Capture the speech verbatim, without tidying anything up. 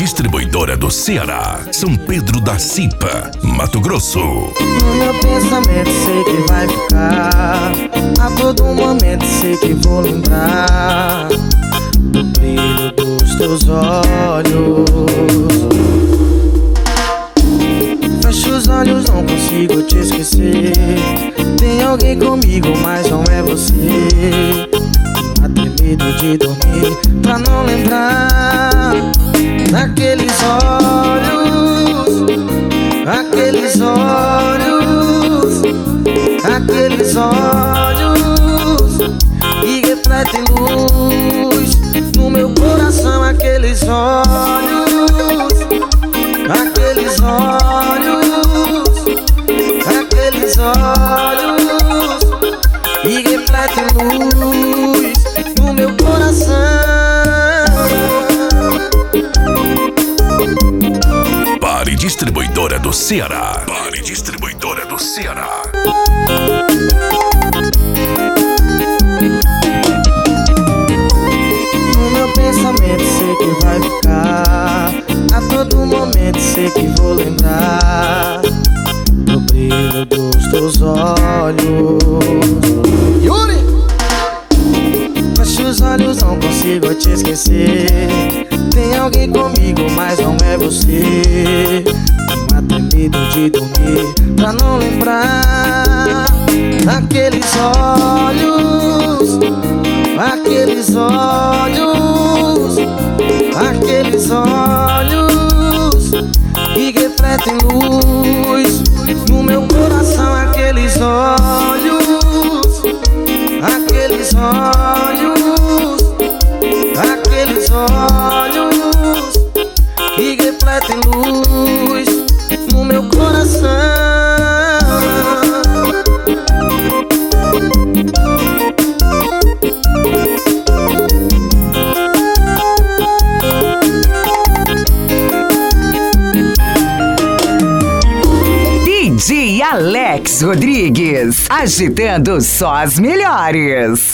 Distribuidora do Ceará, São Pedro da Cipa, Mato Grosso. No meu pensamento sei que vai ficar, a todo momento sei que vou lembrar do brilho dos teus olhos. Fecho os olhos, não consigo te esquecer. Tem alguém comigo, mas não é você. Até medo de dormir pra não lembrar daqueles olhos, aqueles olhos, aqueles olhos que refletem luz no meu coração. Aqueles olhos, aqueles olhos, aqueles olhos que refletem luz no meu coração. Pare Distribuidora do Ceará. Pare Distribuidora do Ceará. No meu pensamento sei que vai ficar, a todo momento sei que vou lembrar do brilho dos teus olhos. Yuri! Fecho os olhos, não consigo te esquecer. Tem alguém comigo, mas não é você. Tenho até medo de dormir pra não lembrar daqueles olhos, aqueles olhos, aqueles olhos que refletem luz no meu coração. Aqueles olhos, aqueles olhos, aqueles olhos que refletem luz no meu coração. D J Alex Rodrigues, agitando só as melhores.